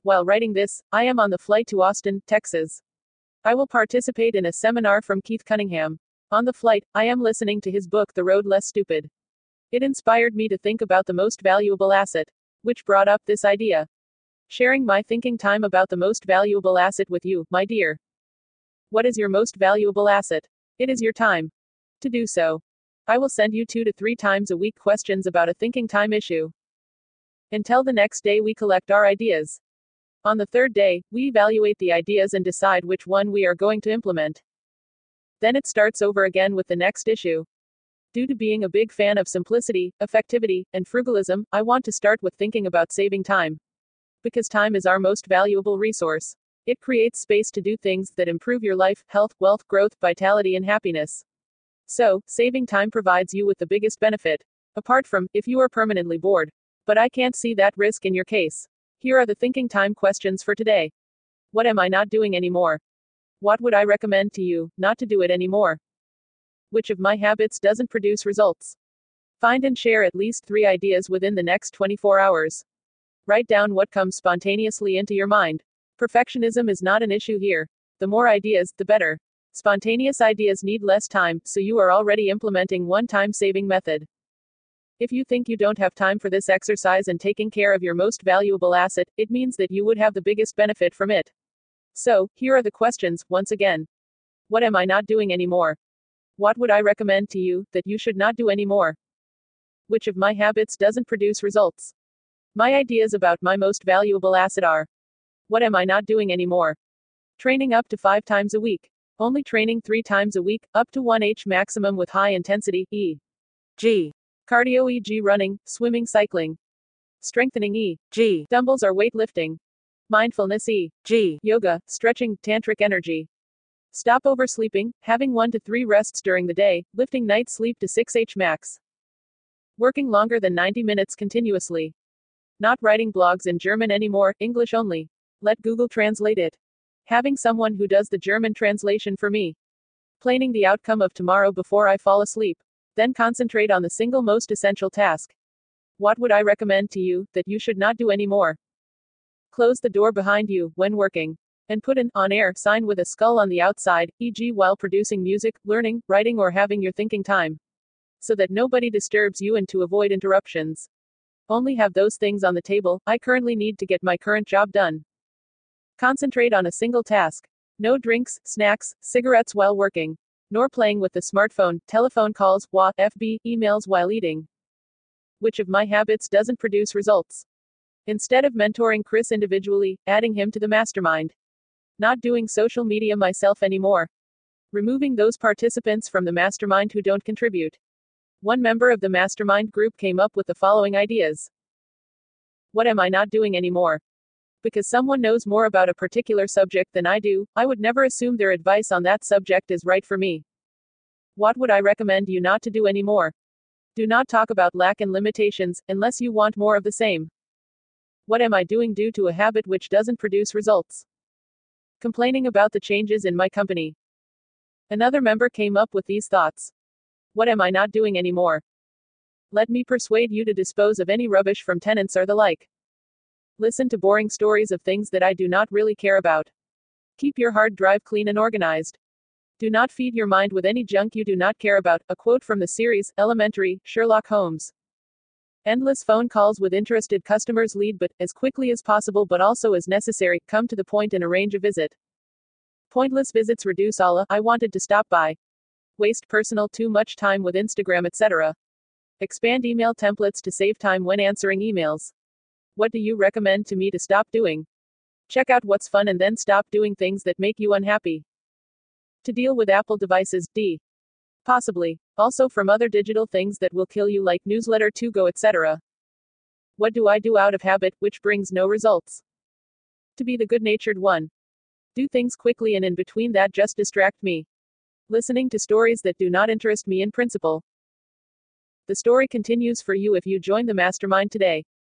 While writing this, I am on the flight to Austin, Texas. I will participate in a seminar from Keith Cunningham. On the flight, I am listening to his book, The Road Less Stupid. It inspired me to think about the most valuable asset, which brought up this idea. Sharing my thinking time about the most valuable asset with you, my dear. What is your most valuable asset? It is your time. To do so, I will send you 2 to 3 times a week questions about a thinking time issue. Until the next day, we collect our ideas. On the third day, we evaluate the ideas and decide which one we are going to implement. Then it starts over again with the next issue. Due to being a big fan of simplicity, effectivity, and frugalism, I want to start with thinking about saving time. Because time is our most valuable resource. It creates space to do things that improve your life, health, wealth, growth, vitality, and happiness. So, saving time provides you with the biggest benefit. Apart from, if you are permanently bored. But I can't see that risk in your case. Here are the thinking time questions for today. What am I not doing anymore? What would I recommend to you, not to do it anymore? Which of my habits doesn't produce results? Find and share at least 3 ideas within the next 24 hours. Write down what comes spontaneously into your mind. Perfectionism is not an issue here. The more ideas, the better. Spontaneous ideas need less time, so you are already implementing one time-saving method. If you think you don't have time for this exercise and taking care of your most valuable asset, it means that you would have the biggest benefit from it. So, here are the questions, once again. What am I not doing anymore? What would I recommend to you, that you should not do anymore? Which of my habits doesn't produce results? My ideas about my most valuable asset are. What am I not doing anymore? Training up to 5 times a week. Only training 3 times a week, up to 1H maximum with high intensity, e.g. cardio e.g. running, swimming, cycling. Strengthening e.g. dumbbells or weightlifting. Mindfulness e.g. yoga, stretching, tantric energy. Stop oversleeping, having 1 to 3 rests during the day, lifting night sleep to 6H max. Working longer than 90 minutes continuously. Not writing blogs in German anymore, English only. Let Google translate it. Having someone who does the German translation for me. Planning the outcome of tomorrow before I fall asleep. Then concentrate on the single most essential task. What would I recommend to you, that you should not do anymore? Close the door behind you, when working. And put an on-air sign with a skull on the outside, e.g. while producing music, learning, writing, or having your thinking time. So that nobody disturbs you and to avoid interruptions. Only have those things on the table. I currently need to get my current job done. Concentrate on a single task. No drinks, snacks, cigarettes while working. Nor playing with the smartphone, telephone calls, FB, emails while eating. Which of my habits doesn't produce results? Instead of mentoring Chris individually, adding him to the mastermind. Not doing social media myself anymore. Removing those participants from the mastermind who don't contribute. One member of the mastermind group came up with the following ideas. What am I not doing anymore? Because someone knows more about a particular subject than I do, I would never assume their advice on that subject is right for me. What would I recommend you not to do anymore? Do not talk about lack and limitations, unless you want more of the same. What am I doing due to a habit which doesn't produce results? Complaining about the changes in my company. Another member came up with these thoughts. What am I not doing anymore? Let me persuade you to dispose of any rubbish from tenants or the like. Listen to boring stories of things that I do not really care about. Keep your hard drive clean and organized. Do not feed your mind with any junk you do not care about. A quote from the series, Elementary, Sherlock Holmes. Endless phone calls with interested customers lead but, as quickly as possible but also as necessary, come to the point and arrange a visit. Pointless visits reduce all I wanted to stop by. Waste personal too much time with Instagram etc. Expand email templates to save time when answering emails. What do you recommend to me to stop doing? Check out what's fun and then stop doing things that make you unhappy. To deal with Apple devices, possibly. Also from other digital things that will kill you like newsletter to go etc. What do I do out of habit, which brings no results? To be the good-natured one. Do things quickly and in between that just distract me. Listening to stories that do not interest me in principle. The story continues for you if you join the mastermind today.